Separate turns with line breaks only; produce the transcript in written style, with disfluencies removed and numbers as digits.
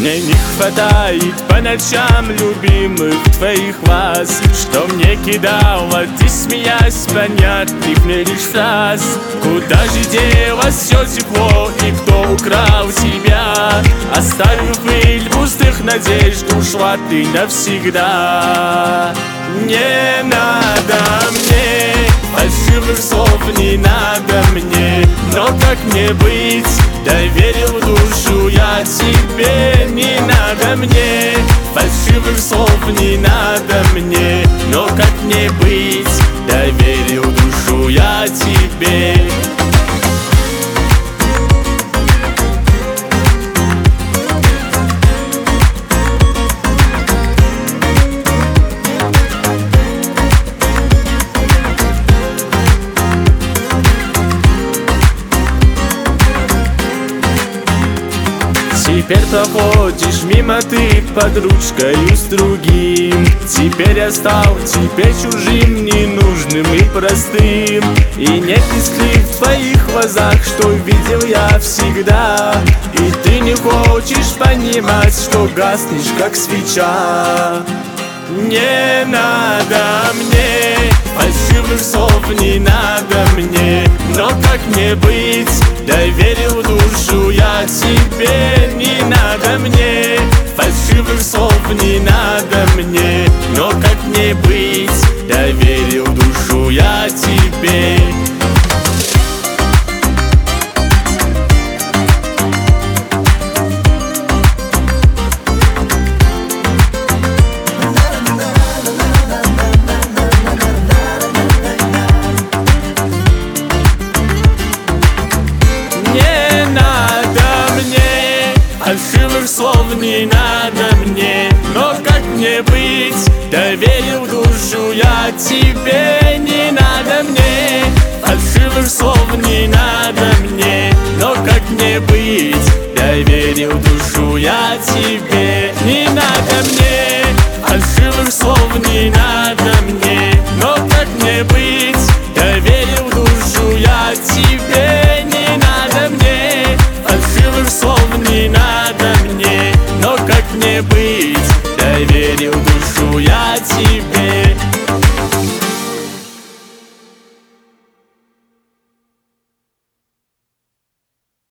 Мне не хватает по ночам любимых твоих глаз, что мне кидала ты, смеясь, понятных мне лишь фраз. Куда же делось все тепло, и кто украл тебя? Оставив пыль пустых надежд, ушла ты навсегда. Не надо мне фальшивых слов, не надо мне, но как мне быть? Доверил душу я тебе. Не надо мне фальшивых слов, не надо мне, но как мне быть? Доверил душу я тебе. Теперь проходишь мимо ты под ручкой с другим. Теперь я стал тебе чужим, ненужным и простым. И нет искры в твоих глазах, что видел я всегда. И ты не хочешь понимать, что гаснешь, как свеча. Не надо мне фальшивых слов, не надо мне, но как мне быть? Доверил душу я тебе. Не надо мне фальшивых слов, не надо мне, но как мне быть? Доверил душу я тебе. Фальшивых слов не надо мне, но как мне быть? Доверил душу я тебе. Не надо мне фальшивых слов, не надо мне, но как мне быть? Доверил душу я тебе. Не надо мне фальшивых слов,